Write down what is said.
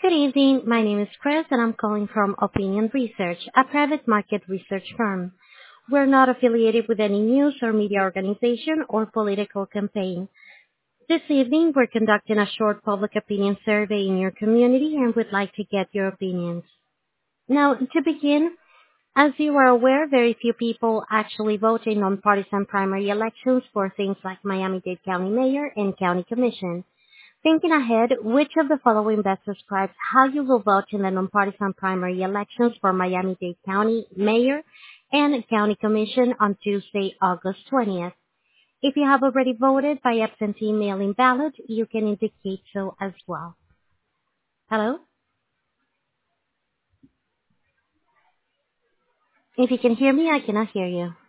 Good evening. My name is Chris, and I'm calling from Opinion Research, a private market research firm. We're not affiliated with any news or media organization or political campaign. This evening, we're conducting a short public opinion survey in your community and would like to get your opinions. Now, to begin, as you are aware, very few people actually vote in nonpartisan primary elections for things like Miami-Dade County Mayor and County Commission. Thinking ahead, which of the following best describes how you will vote in the nonpartisan primary elections for Miami-Dade County Mayor and County Commission on Tuesday, August 20th? If you have already voted by absentee mail-in ballot, you can indicate so as well. Hello? If you can hear me, I cannot hear you.